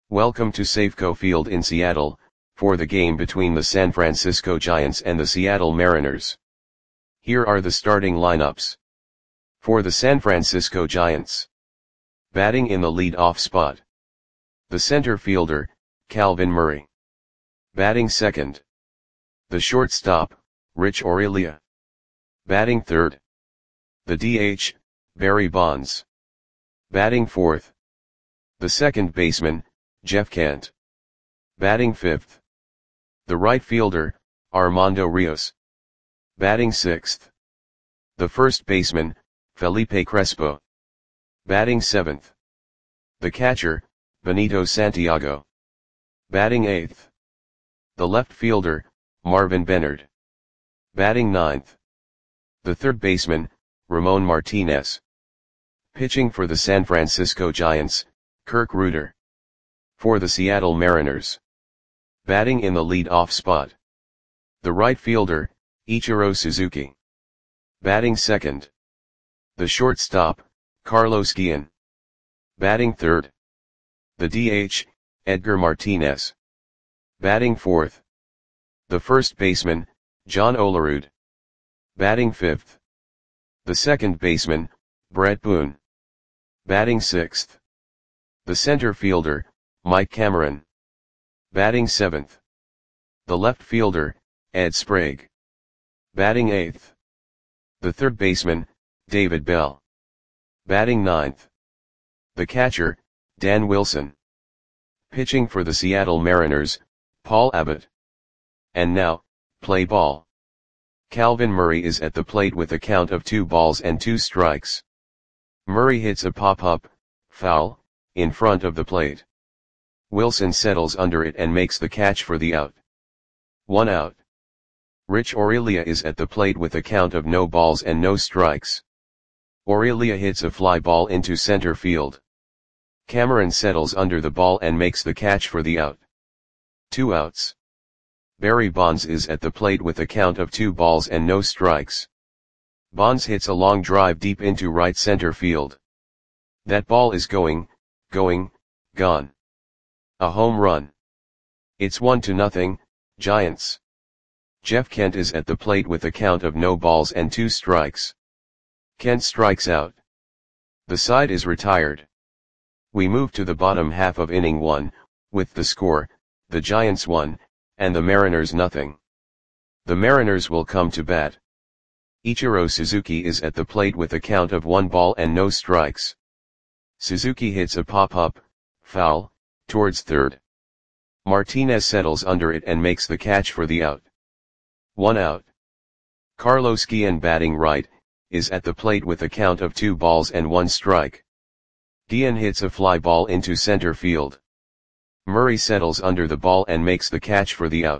Welcome to Safeco Field in Seattle, for the game between the San Francisco Giants and the Seattle Mariners. Here are the starting lineups. For the San Francisco Giants. Batting in the lead-off spot. The center fielder, Calvin Murray. Batting second. The shortstop, Rich Aurilia. Batting third. The DH, Barry Bonds. Batting fourth. The second baseman, Jeff Kent. Batting fifth. The right fielder, Armando Rios. Batting sixth. The first baseman, Felipe Crespo. Batting seventh. The catcher, Benito Santiago. Batting eighth. The left fielder, Marvin Benard. Batting ninth. The third baseman, Ramon Martinez. Pitching for the San Francisco Giants, Kirk Rueter. For the Seattle Mariners. Batting in the lead-off spot. The right fielder, Ichiro Suzuki. Batting second. The shortstop, Carlos Guillen. Batting third. The DH, Edgar Martinez. Batting fourth. The first baseman, John Olerud. Batting fifth. The second baseman, Bret Boone. Batting sixth. The center fielder, Mike Cameron. Batting seventh. The left fielder, Ed Sprague. Batting eighth. The third baseman, David Bell. Batting ninth. The catcher, Dan Wilson. Pitching for the Seattle Mariners, Paul Abbott. And now, play ball. Calvin Murray is at the plate with a count of 2-2. Murray hits a pop-up, foul, in front of the plate. Wilson settles under it and makes the catch for the out. 1 out. Rich Aurilia is at the plate with a count of no balls and no strikes. Aurilia hits a fly ball into center field. Cameron settles under the ball and makes the catch for the out. 2 outs. Barry Bonds is at the plate with a count of 2 balls and no strikes. Bonds hits a long drive deep into right center field. That ball is gone. A home run. It's 1-0, Giants. Jeff Kent is at the plate with a count of no balls and 2 strikes. Kent strikes out. The side is retired. We move to the bottom half of inning 1, with the score, the Giants 1, and the Mariners 0. The Mariners will come to bat. Ichiro Suzuki is at the plate with a count of 1 ball and no strikes. Suzuki hits a pop-up, foul, towards third. Martinez settles under it and makes the catch for the out. 1 out. Carlos Guillen, batting right, is at the plate with a count of 2 balls and 1 strike. Guillen hits a fly ball into center field. Murray settles under the ball and makes the catch for the out.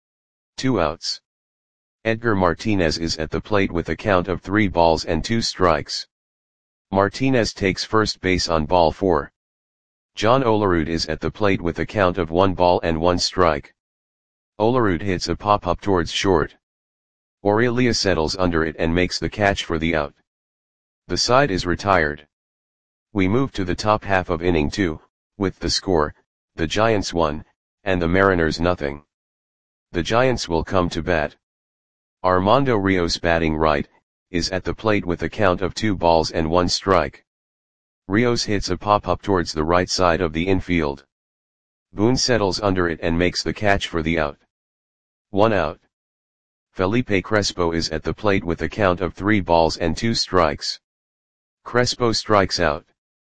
2 outs. Edgar Martinez is at the plate with a count of 3 balls and 2 strikes. Martinez takes first base on ball 4. John Olerud is at the plate with a count of 1 ball and 1 strike. Olerud hits a pop-up towards short. Aurilia settles under it and makes the catch for the out. The side is retired. We move to the top half of inning 2, with the score, the Giants 1, and the Mariners 0. The Giants will come to bat. Armando Rios, batting right, is at the plate with a count of 2 balls and 1 strike. Rios hits a pop-up towards the right side of the infield. Boone settles under it and makes the catch for the out. 1 out. Felipe Crespo is at the plate with a count of 3 balls and 2 strikes. Crespo strikes out.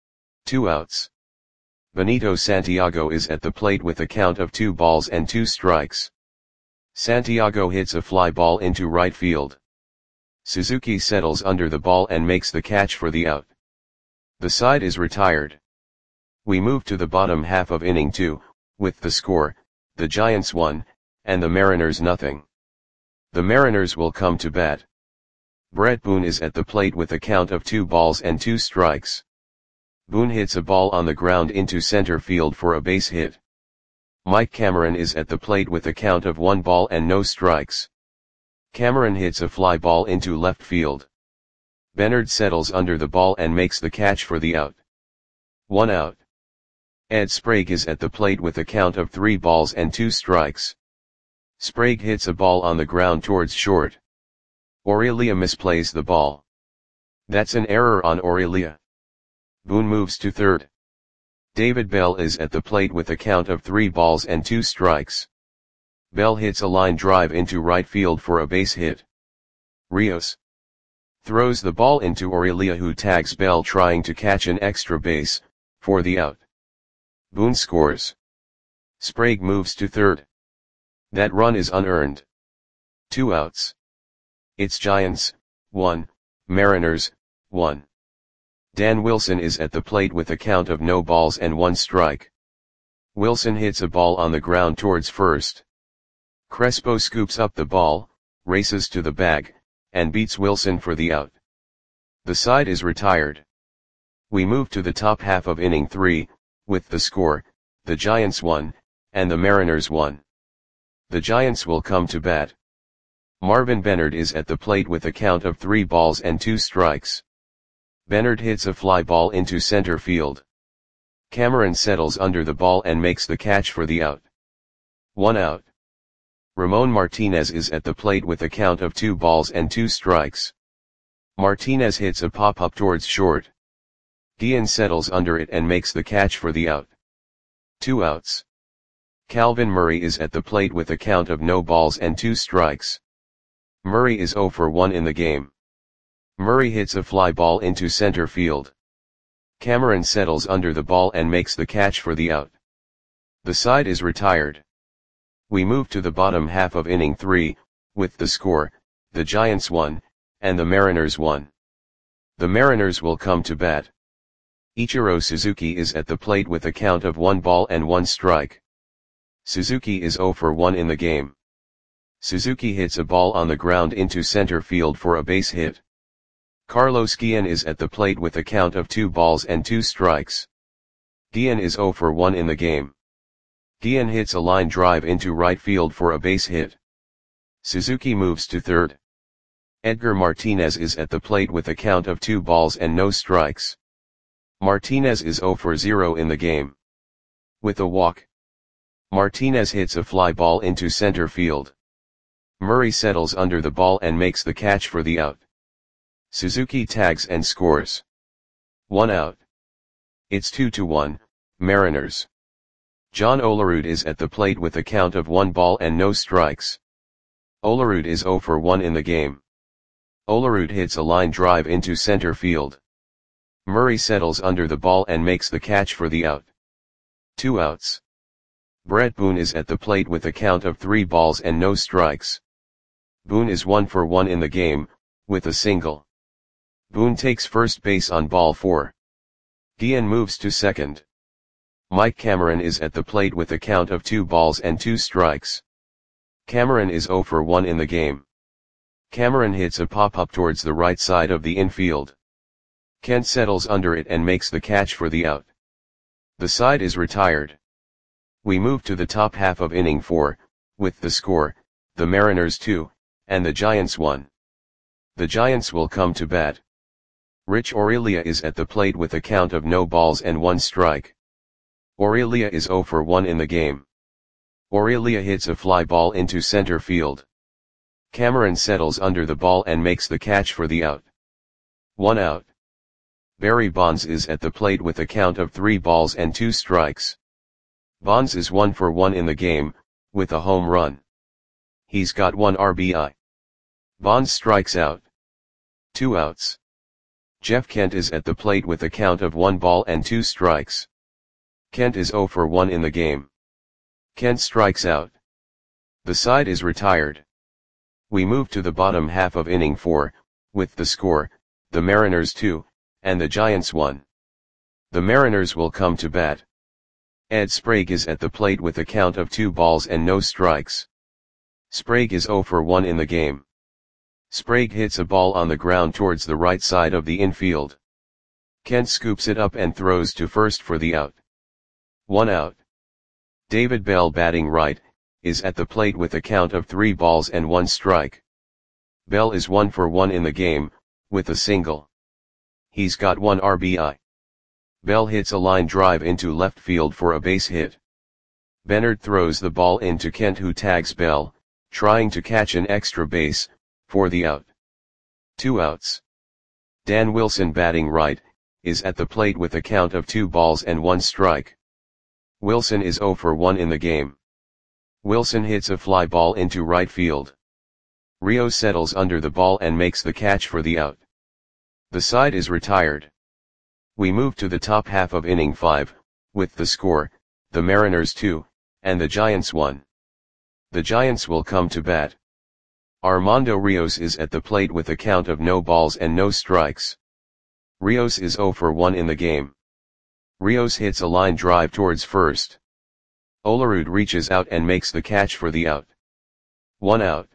2 outs. Benito Santiago is at the plate with a count of 2 balls and 2 strikes. Santiago hits a fly ball into right field. Suzuki settles under the ball and makes the catch for the out. The side is retired. We move to the bottom half of inning 2, with the score, the Giants 1, and the Mariners 0. The Mariners will come to bat. Bret Boone is at the plate with a count of 2 balls and 2 strikes. Boone hits a ball on the ground into center field for a base hit. Mike Cameron is at the plate with a count of 1 ball and no strikes. Cameron hits a fly ball into left field. Benard settles under the ball and makes the catch for the out. 1 out. Ed Sprague is at the plate with a count of 3 balls and 2 strikes. Sprague hits a ball on the ground towards short. Aurelia misplays the ball. That's an error on Aurelia. Boone moves to third. David Bell is at the plate with a count of 3 balls and 2 strikes. Bell hits a line drive into right field for a base hit. Rios throws the ball into Aurelia, who tags Bell trying to catch an extra base, for the out. Boone scores. Sprague moves to third. That run is unearned. 2 outs. It's Giants, 1, Mariners, 1. Dan Wilson is at the plate with a count of no balls and 1 strike. Wilson hits a ball on the ground towards first. Crespo scoops up the ball, races to the bag, and beats Wilson for the out. The side is retired. We move to the top half of inning 3, with the score, the Giants 1, and the Mariners 1. The Giants will come to bat. Marvin Benard is at the plate with a count of 3 balls and 2 strikes. Benard hits a fly ball into center field. Cameron settles under the ball and makes the catch for the out. 1 out. Ramon Martinez is at the plate with a count of 2 balls and 2 strikes. Martinez hits a pop-up towards short. Guillen settles under it and makes the catch for the out. 2 outs. Calvin Murray is at the plate with a count of no balls and 2 strikes. Murray is 0 for 1 in the game. Murray hits a fly ball into center field. Cameron settles under the ball and makes the catch for the out. The side is retired. We move to the bottom half of inning 3, with the score, the Giants 1, and the Mariners 1. The Mariners will come to bat. Ichiro Suzuki is at the plate with a count of 1 ball and 1 strike. Suzuki is 0 for 1 in the game. Suzuki hits a ball on the ground into center field for a base hit. Carlos Guillen is at the plate with a count of 2 balls and 2 strikes. Guillen is 0 for 1 in the game. Guillen hits a line drive into right field for a base hit. Suzuki moves to third. Edgar Martinez is at the plate with a count of 2 balls and no strikes. Martinez is 0 for 0 in the game. With a walk, Martinez hits a fly ball into center field. Murray settles under the ball and makes the catch for the out. Suzuki tags and scores. 1 out. It's 2-1, Mariners. John Olerud is at the plate with a count of 1 ball and no strikes. Olerud is 0 for 1 in the game. Olerud hits a line drive into center field. Murray settles under the ball and makes the catch for the out. 2 outs. Brett Boone is at the plate with a count of 3 balls and no strikes. Boone is 1 for 1 in the game, with a single. Boone takes first base on ball 4. Guillen moves to second. Mike Cameron is at the plate with a count of 2 balls and 2 strikes. Cameron is 0 for 1 in the game. Cameron hits a pop-up towards the right side of the infield. Kent settles under it and makes the catch for the out. The side is retired. We move to the top half of inning 4, with the score, the Mariners 2, and the Giants 1. The Giants will come to bat. Rich Aurelia is at the plate with a count of no balls and 1 strike. Aurelia is 0 for 1 in the game. Aurelia hits a fly ball into center field. Cameron settles under the ball and makes the catch for the out. 1 out. Barry Bonds is at the plate with a count of 3 balls and 2 strikes. Bonds is 1 for 1 in the game, with a home run. He's got 1 RBI. Bonds strikes out. 2 outs. Jeff Kent is at the plate with a count of 1 ball and 2 strikes. Kent is 0 for 1 in the game. Kent strikes out. The side is retired. We move to the bottom half of inning 4, with the score, the Mariners 2, and the Giants 1. The Mariners will come to bat. Ed Sprague is at the plate with a count of 2 balls and no strikes. Sprague is 0 for 1 in the game. Sprague hits a ball on the ground towards the right side of the infield. Kent scoops it up and throws to first for the out. 1 out. David Bell, batting right, is at the plate with a count of 3 balls and 1 strike. Bell is 1 for 1 in the game, with a single. He's got 1 RBI. Bell hits a line drive into left field for a base hit. Bennard throws the ball into Kent, who tags Bell, trying to catch an extra base, for the out. 2 outs. Dan Wilson, batting right, is at the plate with a count of 2 balls and 1 strike. Wilson is 0 for 1 in the game. Wilson hits a fly ball into right field. Rios settles under the ball and makes the catch for the out. The side is retired. We move to the top half of inning 5, with the score, the Mariners 2, and the Giants 1. The Giants will come to bat. Armando Rios is at the plate with a count of no balls and no strikes. Rios is 0 for 1 in the game. Rios hits a line drive towards first. Olerud reaches out and makes the catch for the out. 1 out.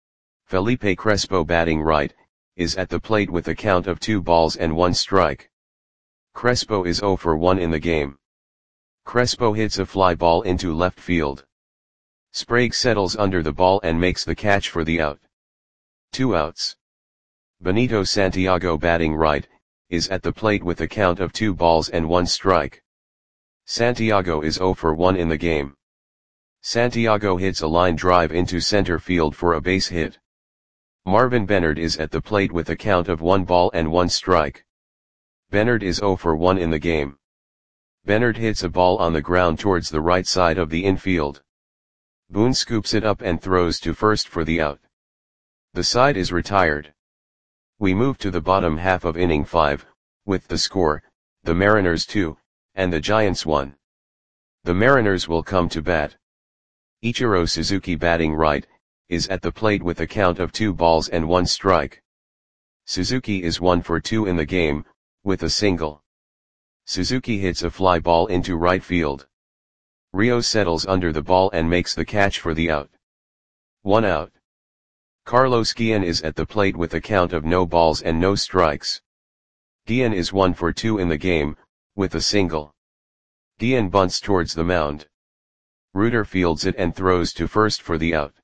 Felipe Crespo, batting right, is at the plate with a count of 2 balls and 1 strike. Crespo is 0 for 1 in the game. Crespo hits a fly ball into left field. Sprague settles under the ball and makes the catch for the out. 2 outs. Benito Santiago, batting right, is at the plate with a count of 2 balls and 1 strike. Santiago is 0 for 1 in the game. Santiago hits a line drive into center field for a base hit. Marvin Bennard is at the plate with a count of 1 ball and 1 strike. Bennard is 0 for 1 in the game. Bennard hits a ball on the ground towards the right side of the infield. Boone scoops it up and throws to first for the out. The side is retired. We move to the bottom half of inning 5, with the score, the Mariners 2, and the Giants 1. The Mariners will come to bat. Ichiro Suzuki, batting right, is at the plate with a count of 2 balls and 1 strike. Suzuki is 1 for 2 in the game, with a single. Suzuki hits a fly ball into right field. Rios settles under the ball and makes the catch for the out. 1 out. Carlos Guillen is at the plate with a count of no balls and no strikes. Guillen is 1 for 2 in the game, with a single. Guillen bunts towards the mound. Reuter fields it and throws to first for the out.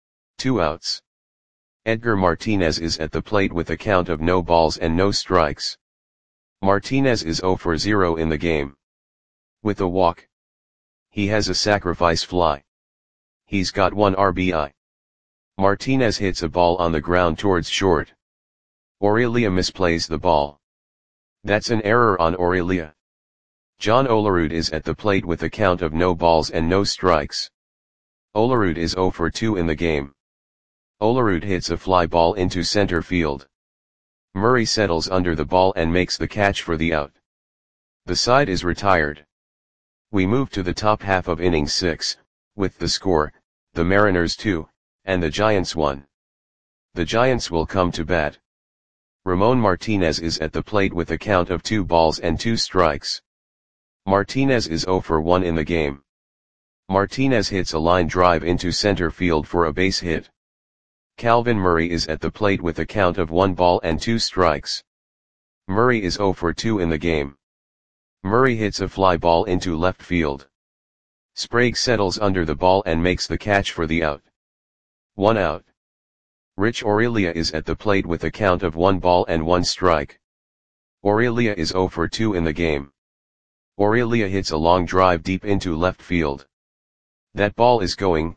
2 outs. Edgar Martinez is at the plate with a count of no balls and no strikes. Martinez is 0 for 0 in the game. With a walk. He has a sacrifice fly. He's got 1 RBI. Martinez hits a ball on the ground towards short. Aurelia misplays the ball. That's an error on Aurelia. John Olerud is at the plate with a count of no balls and no strikes. Olerud is 0 for 2 in the game. Olerud hits a fly ball into center field. Murray settles under the ball and makes the catch for the out. The side is retired. We move to the top half of inning 6, with the score, the Mariners 2, and the Giants 1. The Giants will come to bat. Ramon Martinez is at the plate with a count of 2 balls and 2 strikes. Martinez is 0 for 1 in the game. Martinez hits a line drive into center field for a base hit. Calvin Murray is at the plate with a count of 1 ball and 2 strikes. Murray is 0 for 2 in the game. Murray hits a fly ball into left field. Sprague settles under the ball and makes the catch for the out. 1 out. Rich Aurelia is at the plate with a count of 1 ball and 1 strike. Aurelia is 0 for 2 in the game. Aurelia hits a long drive deep into left field. That ball is gone.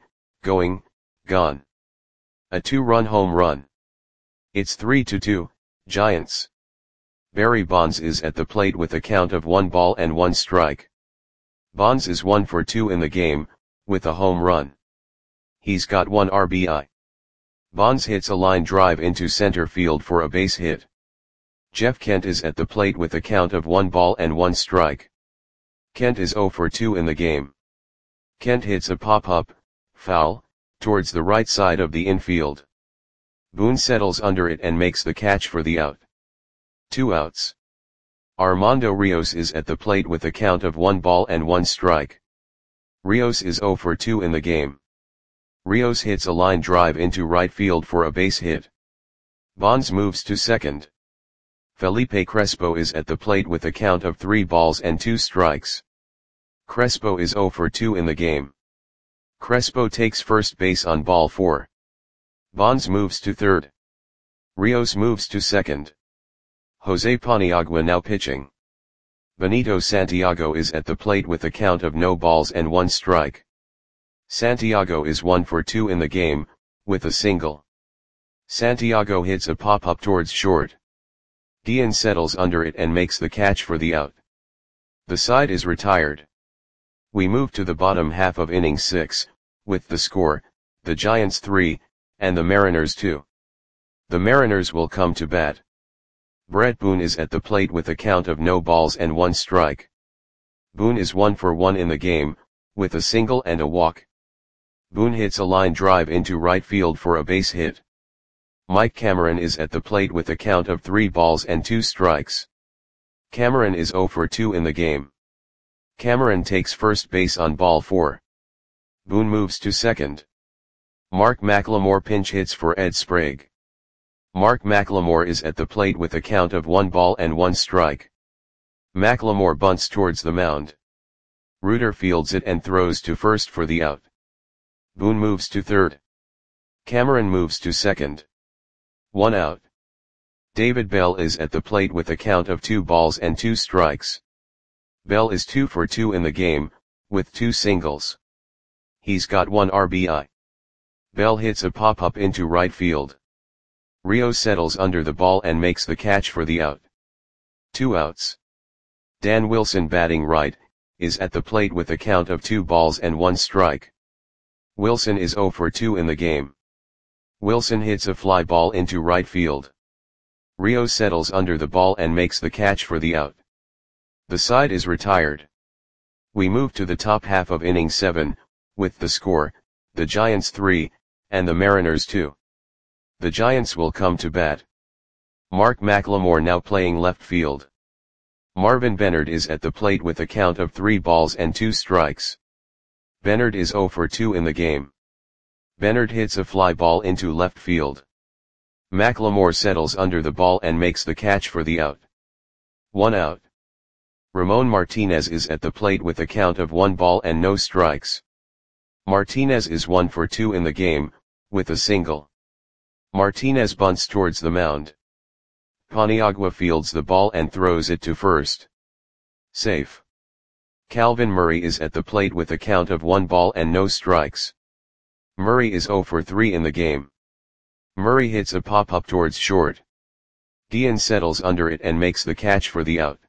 A 2-run home run. It's 3-2, Giants. Barry Bonds is at the plate with a count of 1 ball and 1 strike. Bonds is 1 for 2 in the game, with a home run. He's got 1 RBI. Bonds hits a line drive into center field for a base hit. Jeff Kent is at the plate with a count of 1 ball and 1 strike. Kent is 0 for 2 in the game. Kent hits a pop-up, foul, towards the right side of the infield. Boone settles under it and makes the catch for the out. 2 outs. Armando Rios is at the plate with a count of 1 ball and 1 strike. Rios is 0 for 2 in the game. Rios hits a line drive into right field for a base hit. Bonds moves to second. Felipe Crespo is at the plate with a count of 3 balls and 2 strikes. Crespo is 0 for 2 in the game. Crespo takes first base on ball 4. Bonds moves to third. Rios moves to second. Jose Paniagua now pitching. Benito Santiago is at the plate with a count of no balls and 1 strike. Santiago is 1 for 2 in the game, with a single. Santiago hits a pop-up towards short. Dian settles under it and makes the catch for the out. The side is retired. We move to the bottom half of inning 6, with the score, the Giants 3, and the Mariners 2. The Mariners will come to bat. Brett Boone is at the plate with a count of no balls and 1 strike. Boone is 1 for 1 in the game, with a single and a walk. Boone hits a line drive into right field for a base hit. Mike Cameron is at the plate with a count of 3 balls and 2 strikes. Cameron is 0 for 2 in the game. Cameron takes first base on ball 4. Boone moves to second. Mark McLemore pinch hits for Ed Sprague. Mark McLemore is at the plate with a count of 1 ball and 1 strike. McLemore bunts towards the mound. Reuter fields it and throws to first for the out. Boone moves to third. Cameron moves to second. 1 out. David Bell is at the plate with a count of 2 balls and 2 strikes. Bell is 2 for 2 in the game, with 2 singles. He's got 1 RBI. Bell hits a pop-up into right field. Rios settles under the ball and makes the catch for the out. 2 outs. Dan Wilson batting right, is at the plate with a count of 2 balls and 1 strike. Wilson is 0 for 2 in the game. Wilson hits a fly ball into right field. Rios settles under the ball and makes the catch for the out. The side is retired. We move to the top half of inning 7, with the score, the Giants 3, and the Mariners 2. The Giants will come to bat. Mark McLemore now playing left field. Marvin Bennard is at the plate with a count of 3 balls and 2 strikes. Bennard is 0 for 2 in the game. Bennard hits a fly ball into left field. McLemore settles under the ball and makes the catch for the out. 1 out. Ramon Martinez is at the plate with a count of 1 ball and no strikes. Martinez is 1 for 2 in the game, with a single. Martinez bunts towards the mound. Paniagua fields the ball and throws it to first. Safe. Calvin Murray is at the plate with a count of 1 ball and no strikes. Murray is 0 for 3 in the game. Murray hits a pop-up towards short. Dian settles under it and makes the catch for the out.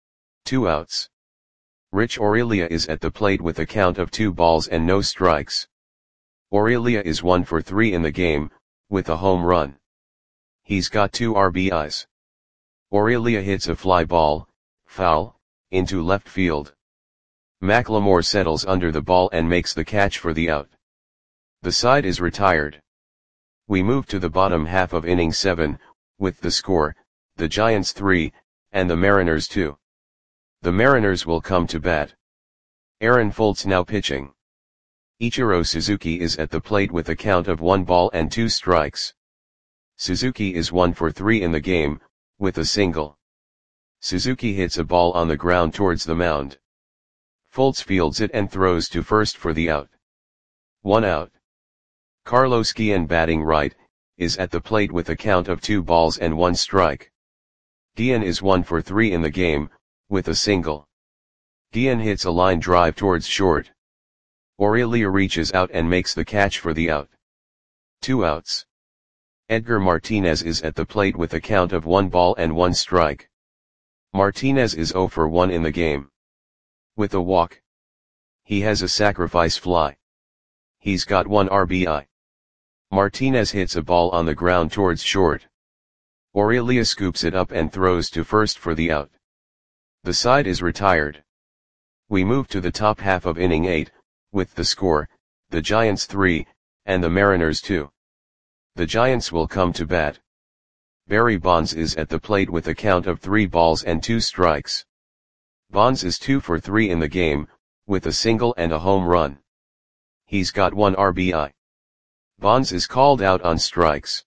2 outs. Rich Aurelia is at the plate with a count of 2 balls and no strikes. Aurelia is 1 for 3 in the game, with a home run. He's got 2 RBIs. Aurelia hits a fly ball, foul, into left field. McLemore settles under the ball and makes the catch for the out. The side is retired. We move to the bottom half of inning 7, with the score, the Giants 3, and the Mariners 2. The Mariners will come to bat. Aaron Foltz now pitching. Ichiro Suzuki is at the plate with a count of 1 ball and 2 strikes. Suzuki is 1 for 3 in the game, with a single. Suzuki hits a ball on the ground towards the mound. Foltz fields it and throws to first for the out. 1 out. Carlos Guillen batting right, is at the plate with a count of 2 balls and 1 strike. Guillen is 1 for 3 in the game, with a single. Guillen hits a line drive towards short. Aurelia reaches out and makes the catch for the out. 2 outs. Edgar Martinez is at the plate with a count of 1 ball and 1 strike. Martinez is 0 for 1 in the game. With a walk. He has a sacrifice fly. He's got 1 RBI. Martinez hits a ball on the ground towards short. Aurelia scoops it up and throws to first for the out. The side is retired. We move to the top half of inning 8, with the score, the Giants 3, and the Mariners 2. The Giants will come to bat. Barry Bonds is at the plate with a count of 3 balls and 2 strikes. Bonds is 2 for 3 in the game, with a single and a home run. He's got 1 RBI. Bonds is called out on strikes.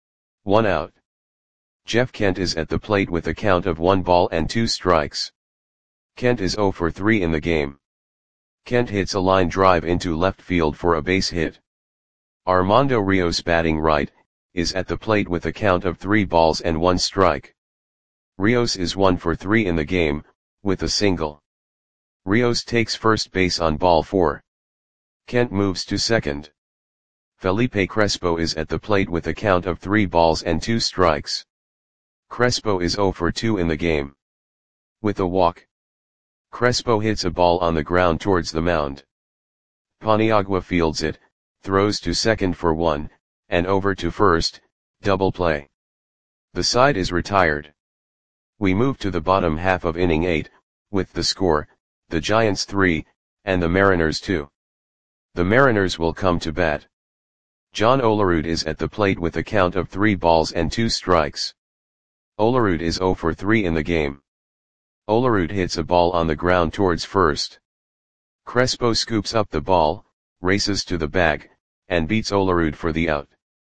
1 out. Jeff Kent is at the plate with a count of 1 ball and 2 strikes. Kent is 0 for 3 in the game. Kent hits a line drive into left field for a base hit. Armando Rios batting right, is at the plate with a count of 3 balls and 1 strike. Rios is 1 for 3 in the game, with a single. Rios takes first base on ball 4. Kent moves to second. Felipe Crespo is at the plate with a count of 3 balls and 2 strikes. Crespo is 0 for 2 in the game. With a walk, Crespo hits a ball on the ground towards the mound. Paniagua fields it, throws to second for 1, and over to first, double play. The side is retired. We move to the bottom half of inning 8, with the score, the Giants 3, and the Mariners 2. The Mariners will come to bat. John Olerud is at the plate with a count of 3 balls and 2 strikes. Olerud is 0 for 3 in the game. Olerud hits a ball on the ground towards first. Crespo scoops up the ball, races to the bag, and beats Olerud for the out.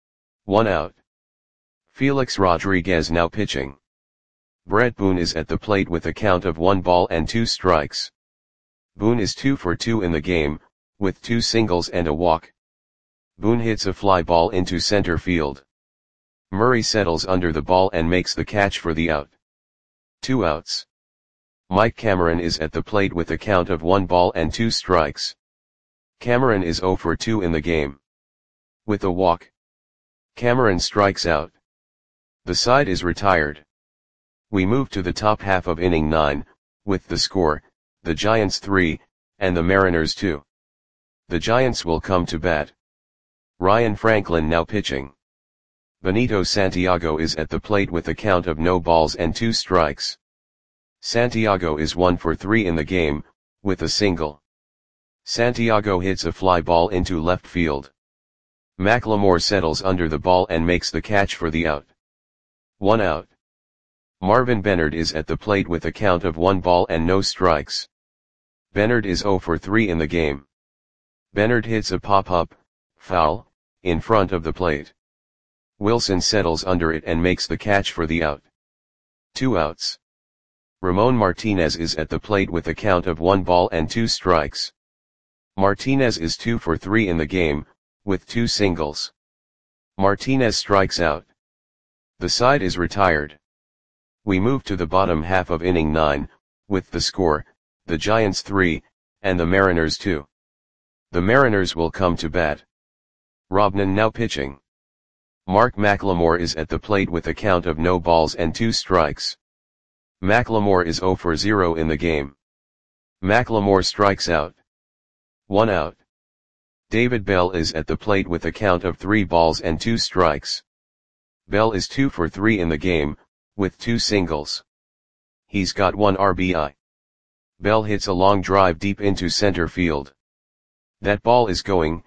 1 out. Felix Rodriguez now pitching. Brett Boone is at the plate with a count of 1 ball and 2 strikes. Boone is 2 for 2 in the game, with 2 singles and a walk. Boone hits a fly ball into center field. Murray settles under the ball and makes the catch for the out. 2 outs. Mike Cameron is at the plate with a count of 1 ball and 2 strikes. Cameron is 0 for 2 in the game. With a walk, Cameron strikes out. The side is retired. We move to the top half of inning 9, with the score, the Giants 3, and the Mariners 2. The Giants will come to bat. Ryan Franklin now pitching. Benito Santiago is at the plate with a count of no balls and 2 strikes. Santiago is 1 for 3 in the game, with a single. Santiago hits a fly ball into left field. McLemore settles under the ball and makes the catch for the out. 1 out. Marvin Bennard is at the plate with a count of 1 ball and no strikes. Bennard is 0 for 3 in the game. Bennard hits a pop-up, foul, in front of the plate. Wilson settles under it and makes the catch for the out. 2 outs. Ramon Martinez is at the plate with a count of 1 ball and 2 strikes. Martinez is 2 for 3 in the game, with 2 singles. Martinez strikes out. The side is retired. We move to the bottom half of inning 9, with the score, the Giants 3, and the Mariners 2. The Mariners will come to bat. Robnan now pitching. Mark McLemore is at the plate with a count of no balls and 2 strikes. McLemore is 0 for 0 in the game. McLemore strikes out. 1 out. David Bell is at the plate with a count of 3 balls and 2 strikes. Bell is 2 for 3 in the game, with 2 singles. He's got 1 RBI. Bell hits a long drive deep into center field. That ball is going,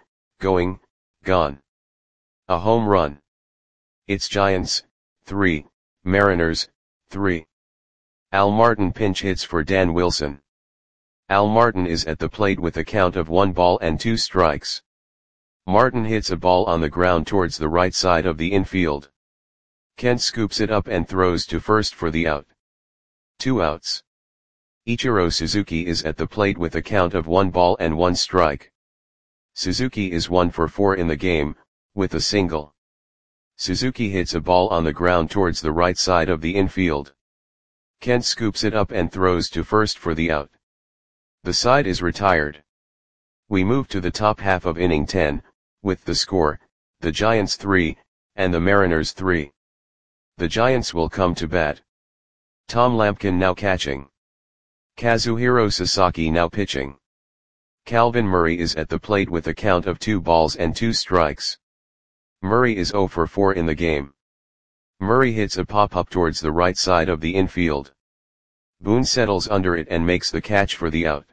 gone. A home run. It's Giants, 3, Mariners, 3. Al Martin pinch hits for Dan Wilson. Al Martin is at the plate with a count of 1 ball and 2 strikes. Martin hits a ball on the ground towards the right side of the infield. Kent scoops it up and throws to first for the out. 2 outs. Ichiro Suzuki is at the plate with a count of 1 ball and 1 strike. Suzuki is 1 for 4 in the game, with a single. Suzuki hits a ball on the ground towards the right side of the infield. Kent scoops it up and throws to first for the out. The side is retired. We move to the top half of inning 10, with the score, the Giants 3, and the Mariners 3. The Giants will come to bat. Tom Lampkin now catching. Kazuhiro Sasaki now pitching. Calvin Murray is at the plate with a count of 2 balls and 2 strikes. Murray is 0 for 4 in the game. Murray hits a pop-up towards the right side of the infield. Boone settles under it and makes the catch for the out.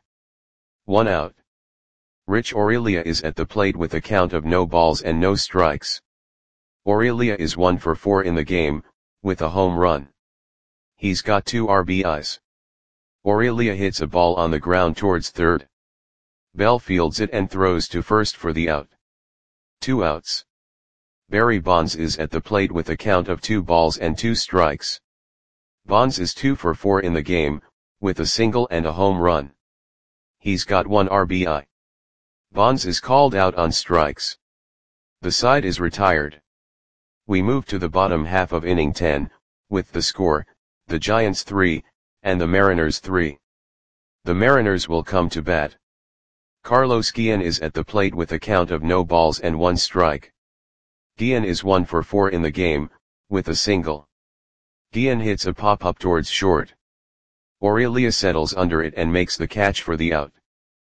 1 out. Rich Aurelia is at the plate with a count of no balls and no strikes. Aurelia is 1 for 4 in the game, with a home run. He's got 2 RBIs. Aurelia hits a ball on the ground towards third. Bell fields it and throws to first for the out. 2 outs. Barry Bonds is at the plate with a count of 2 balls and 2 strikes. Bonds is 2 for 4 in the game, with a single and a home run. He's got 1 RBI. Bonds is called out on strikes. The side is retired. We move to the bottom half of inning 10, with the score, the Giants 3, and the Mariners 3. The Mariners will come to bat. Carlos Guillen is at the plate with a count of no balls and 1 strike. Guillen is 1 for 4 in the game, with a single. Guillen hits a pop-up towards short. Aurelia settles under it and makes the catch for the out.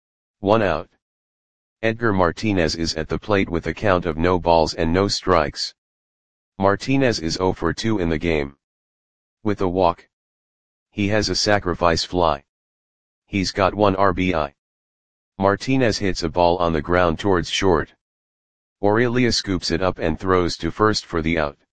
1 out. Edgar Martinez is at the plate with a count of no balls and no strikes. Martinez is 0 for 2 in the game. With a walk. He has a sacrifice fly. He's got 1 RBI. Martinez hits a ball on the ground towards short. Aurelia scoops it up and throws to first for the out.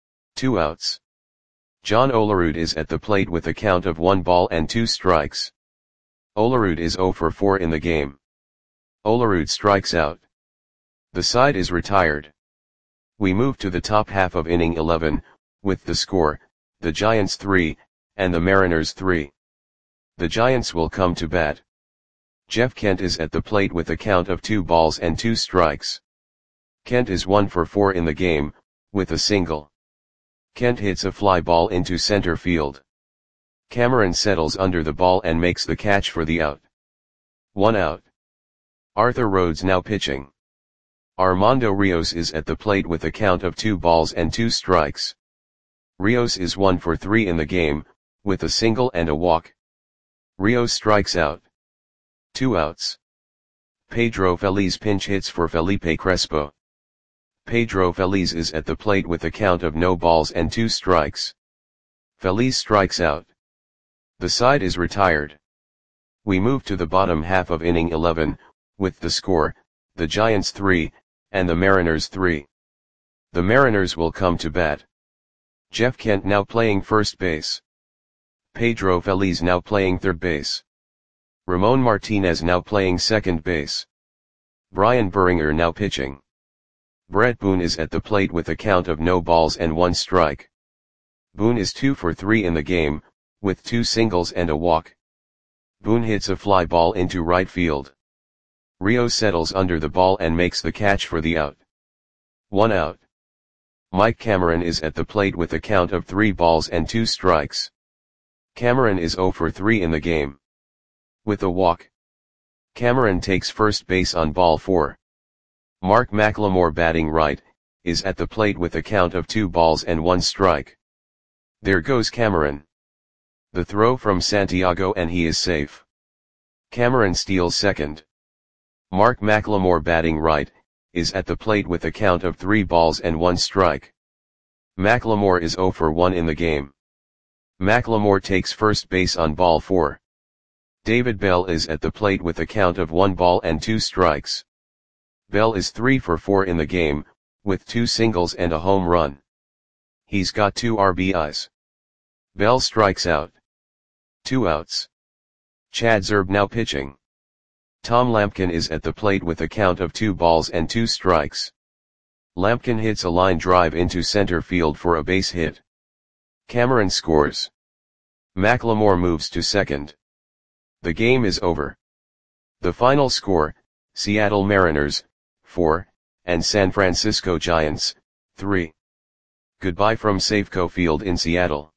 2 outs. John Olerud is at the plate with a count of 1 ball and 2 strikes. Olerud is 0 for 4 in the game. Olerud strikes out. The side is retired. We move to the top half of inning 11, with the score, the Giants 3, and the Mariners 3. The Giants will come to bat. Jeff Kent is at the plate with a count of 2 balls and 2 strikes. Kent is 1 for 4 in the game, with a single. Kent hits a fly ball into center field. Cameron settles under the ball and makes the catch for the out. 1 out. Arthur Rhodes now pitching. Armando Rios is at the plate with a count of 2 balls and 2 strikes. Rios is 1 for 3 in the game, with a single and a walk. Rios strikes out. 2 outs. Pedro Feliz pinch hits for Felipe Crespo. Pedro Feliz is at the plate with a count of no balls and 2 strikes. Feliz strikes out. The side is retired. We move to the bottom half of inning 11, with the score, the Giants 3, and the Mariners 3. The Mariners will come to bat. Jeff Kent now playing first base. Pedro Feliz now playing third base. Ramon Martinez now playing second base. Brian Buringer now pitching. Brett Boone is at the plate with a count of no balls and 1 strike. Boone is 2 for 3 in the game, with 2 singles and a walk. Boone hits a fly ball into right field. Rios settles under the ball and makes the catch for the out. 1 out. Mike Cameron is at the plate with a count of 3 balls and 2 strikes. Cameron is 0 for 3 in the game. With a walk. Cameron takes first base on ball 4. Mark McLemore batting right, is at the plate with a count of 2 balls and 1 strike. There goes Cameron. The throw from Santiago and he is safe. Cameron steals second. Mark McLemore batting right, is at the plate with a count of 3 balls and 1 strike. McLemore is 0 for 1 in the game. McLemore takes first base on ball 4. David Bell is at the plate with a count of 1 ball and 2 strikes. Bell is 3 for 4 in the game, with 2 singles and a home run. He's got 2 RBIs. Bell strikes out. 2 outs. Chad Zerb now pitching. Tom Lampkin is at the plate with a count of 2 balls and 2 strikes. Lampkin hits a line drive into center field for a base hit. Cameron scores. McLemore moves to second. The game is over. The final score, Seattle Mariners, 4, and San Francisco Giants, 3. Goodbye from Safeco Field in Seattle.